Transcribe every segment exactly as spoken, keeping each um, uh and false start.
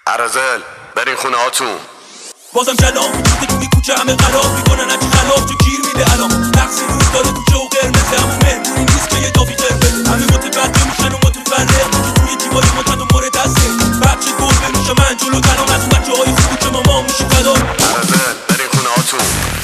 عرزل برین خونه هاتون. بازم کلام وجود توی کوچه همه قرار میکنن اگه خلاف تو گیر میده الان نقص روز داره کوچه و قرمزه همون مهمونی نیست که یه دافی قرمزه همه متبدل میشن و متفرق که توی دیواری متد و مورد دسته بچه گربه میشه من جلو تنها از اون بچه های خوبی که ماما میشه فدا. عرزل برین خونه هاتون.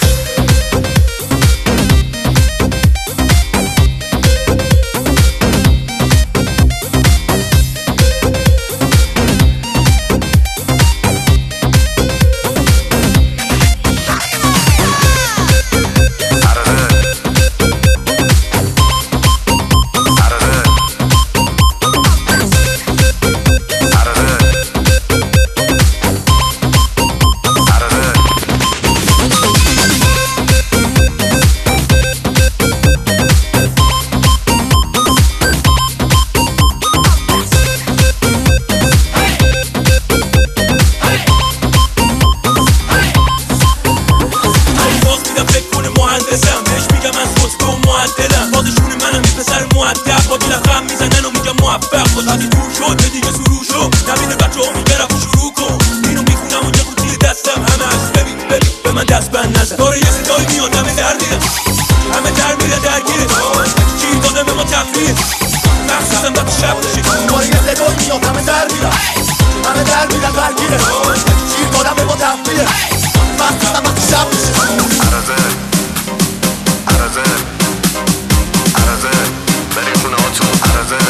موفق باش هدی دور شد به دیگه سرور شد نبینه بچه ها میگه رفت شروع کن اینو میخونم و یه قوطی دستم همه از ببین ببین به من دست بند نزن داره یه صدایی میاد همه در میره همه در میره درگیره چی داده به ما تفریح مخصوصا وقتی شب بشه داره یه صدایی میاد همه در میره همه در میره درگیره چی داده به ما تفریح مخصوصا وقتی شب بشه. عرزل عرزل عرزل برین خونه هاتون. عرزل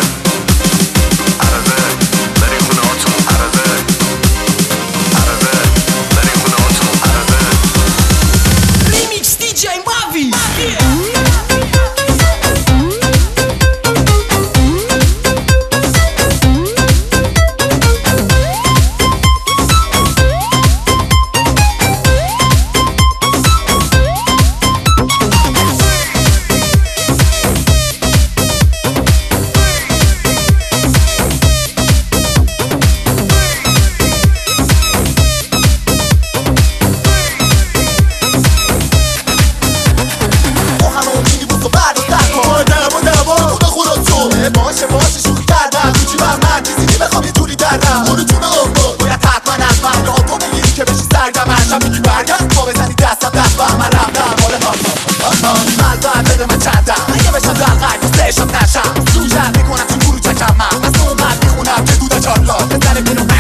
باشه باشه شوخی کردم کوچی بر من چیزی که بخوام یه جوری دردم برو جون آقا باید حتما از من را تو بگیری که بشی سرگم هرشم میگی برگرد با بزنی دستم دست بر من رفتم حال هاتان ملبن بده من چندم اگه بشم دلقه دوستشم نشم سوژن میکنم چون برو چکم من از نومد میخونم که دوده چارلا بزنه بینو